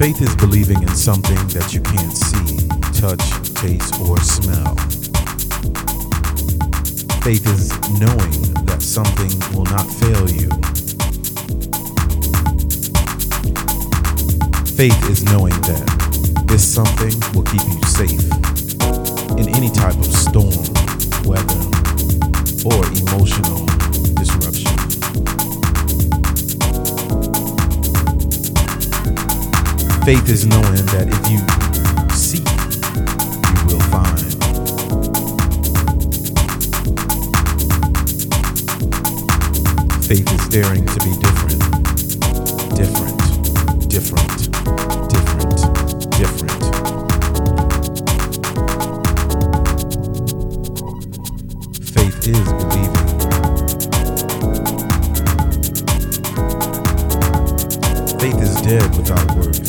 Faith is believing in something that you can't see, touch, taste, or smell. Faith is knowing that something will not fail you. Faith is knowing that this something will keep you safe in any type of storm, weather, or emotional disruption. Faith is knowing that if you seek, you will find. Faith is daring to be different, different, different, different, different. Faith is believing. Faith is dead without words.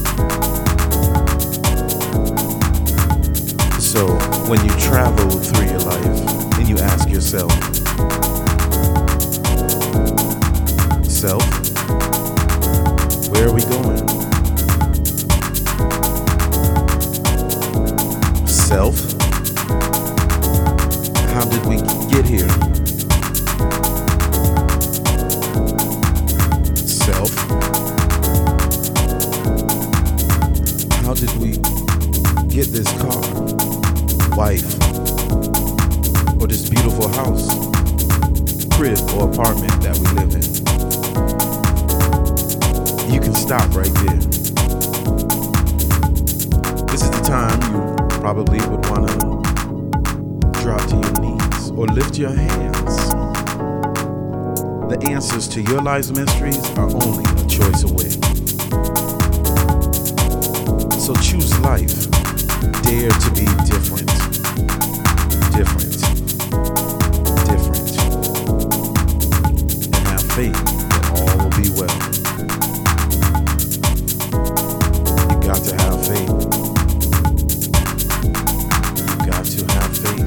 So when you travel through your life and you ask yourself, self, where are we going? Self, how did we get here? Self, how did we get this car, wife, or this beautiful house, crib, or apartment that we live in? You can stop right there. This is the time you probably would want to drop to your knees or lift your hands. The answers to your life's mysteries are only a choice away. So choose life. Dare to be different. Different. Different. And have faith that all will be well. You got to have faith. You got to have faith.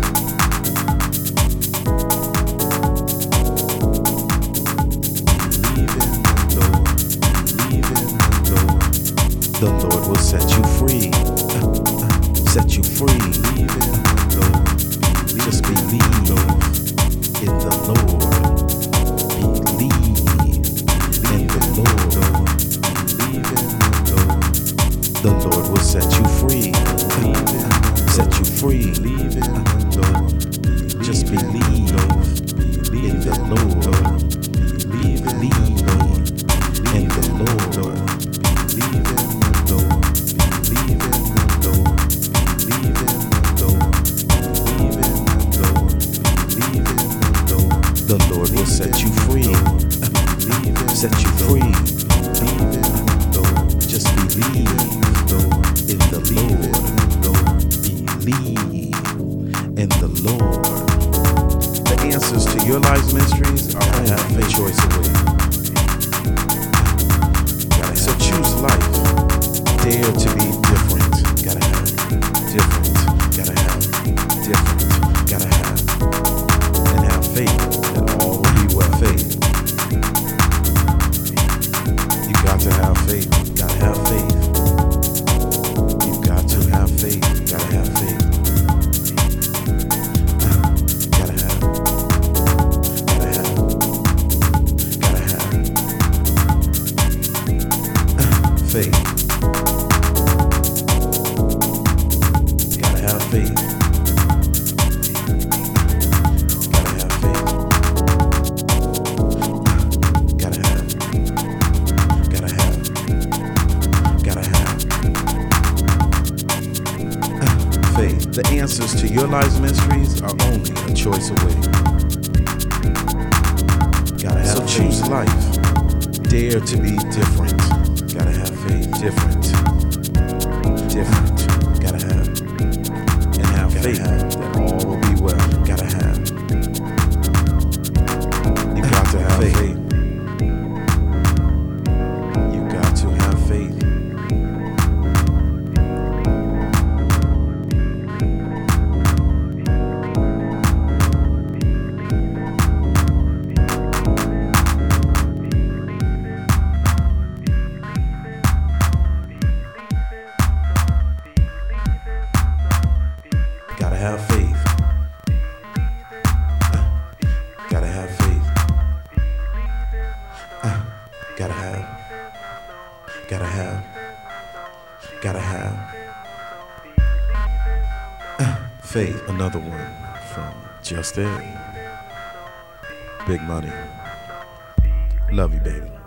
Believe in the Lord. Believe in the Lord. The Lord will set you free. Set you free. Believe in the Lord. Just believe in the Lord. Believe in the Lord. Believe in the Lord. The Lord will set you free. Set you free. Believe in the Lord. Just believe in the Lord. Believe in the Lord. In the Lord. Believe in the Lord. Believe in the Lord. Believe in the Lord. Believe in the Lord. Believe in the Lord. The Lord will set you free. Set you free. Believe in the Lord. Just believe in the Lord. Believe in the Lord. The answers to your life's mysteries are only a choice away. So choose life. Dare to be different. Gotta have different. Gotta have different. Gotta have. And have faith that all will be well. Faith. You got to have faith. Gotta have faith. You got to have faith. Gotta have faith. Gotta have. Gotta have. Gotta have. Faith. Gotta have faith. Gotta have faith. Gotta have. Gotta have. Gotta have. Faith. The answers to your life's mysteries are only a choice away. Gotta have. So choose life. Dare to be different. Gotta have faith. Different. Different. Gotta have. And have faith that all will be well. Gotta have. You got to have faith. You got to have faith. have faith. Gotta have faith. Gotta have faith. Another one from Just Ed. Big Money. Love you, baby.